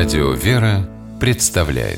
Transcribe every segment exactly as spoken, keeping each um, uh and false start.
Радио «Вера» представляет.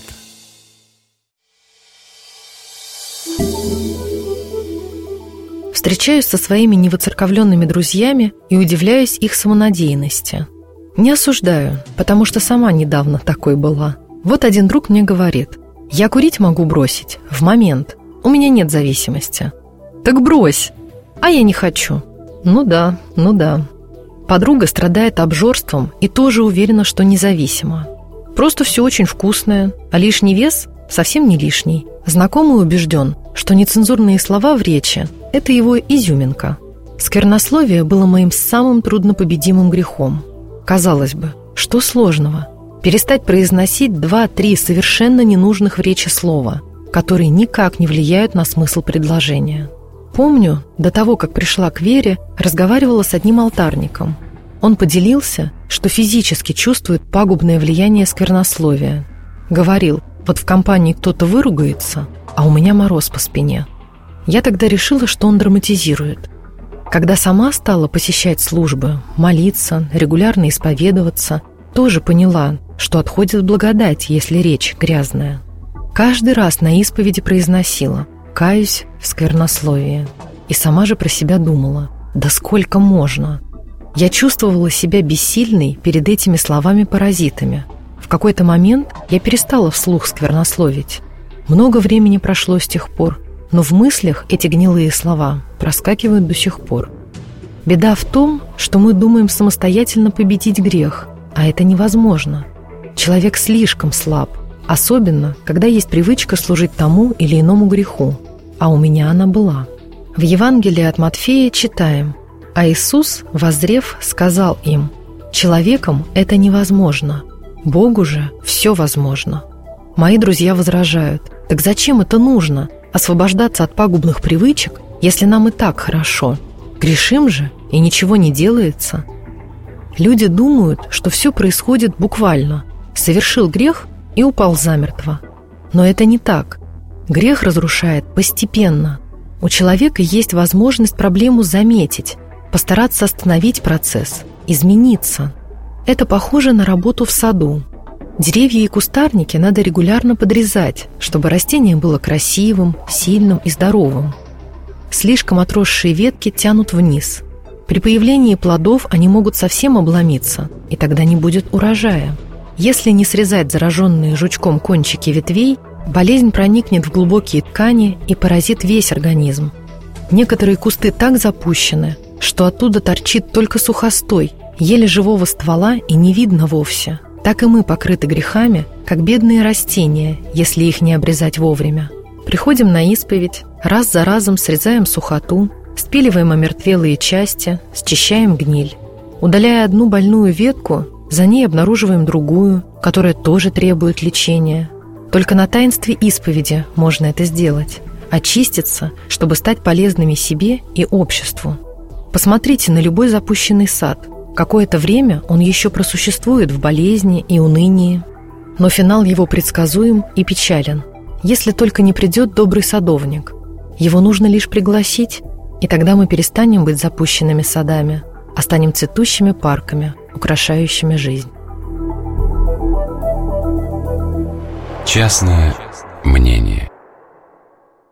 Встречаюсь со своими невоцерковленными друзьями и удивляюсь их самонадеянности. Не осуждаю, потому что сама недавно такой была. Вот один друг мне говорит: «Я курить могу бросить в момент, у меня нет зависимости». «Так брось!» «А я не хочу». «Ну да, ну да». Подруга страдает обжорством и тоже уверена, что независима. Просто все очень вкусное, а лишний вес совсем не лишний. Знакомый убежден, что нецензурные слова в речи – это его изюминка. Сквернословие было моим самым труднопобедимым грехом. Казалось бы, что сложного? Перестать произносить два-три совершенно ненужных в речи слова, которые никак не влияют на смысл предложения. Помню, до того, как пришла к вере, разговаривала с одним алтарником. Он поделился, что физически чувствует пагубное влияние сквернословия. Говорил: вот в компании кто-то выругается, а у меня мороз по спине. Я тогда решила, что он драматизирует. Когда сама стала посещать службы, молиться, регулярно исповедоваться, тоже поняла, что отходит благодать, если речь грязная. Каждый раз на исповеди произносила: «Каюсь в сквернословии». И сама же про себя думала: да сколько можно? Я чувствовала себя бессильной перед этими словами-паразитами. В какой-то момент я перестала вслух сквернословить. Много времени прошло с тех пор, но в мыслях эти гнилые слова проскакивают до сих пор. Беда в том, что мы думаем самостоятельно победить грех, а это невозможно. Человек слишком слаб, особенно, когда есть привычка служить тому или иному греху, а у меня она была. В Евангелии от Матфея читаем: «А Иисус, воззрев, сказал им: человеком это невозможно, Богу же все возможно». Мои друзья возражают: так зачем это нужно, освобождаться от пагубных привычек, если нам и так хорошо? Грешим же, и ничего не делается. Люди думают, что все происходит буквально. Совершил грех и упал замертво. Но это не так. Грех разрушает постепенно. У человека есть возможность проблему заметить, постараться остановить процесс, измениться. Это похоже на работу в саду. Деревья и кустарники надо регулярно подрезать, чтобы растение было красивым, сильным и здоровым. Слишком отросшие ветки тянут вниз. При появлении плодов они могут совсем обломиться, и тогда не будет урожая. Если не срезать зараженные жучком кончики ветвей, болезнь проникнет в глубокие ткани и поразит весь организм. Некоторые кусты так запущены, что оттуда торчит только сухостой, еле живого ствола и не видно вовсе. Так и мы покрыты грехами, как бедные растения, если их не обрезать вовремя. Приходим на исповедь, раз за разом срезаем сухоту, спиливаем омертвелые части, счищаем гниль. Удаляя одну больную ветку, за ней обнаруживаем другую, которая тоже требует лечения. Только на таинстве исповеди можно это сделать, очиститься, чтобы стать полезными себе и обществу. Посмотрите на любой запущенный сад. Какое-то время он еще просуществует в болезни и унынии, но финал его предсказуем и печален, если только не придет добрый садовник. Его нужно лишь пригласить, и тогда мы перестанем быть запущенными садами, а станем цветущими парками, украшающими жизнь. Частное мнение.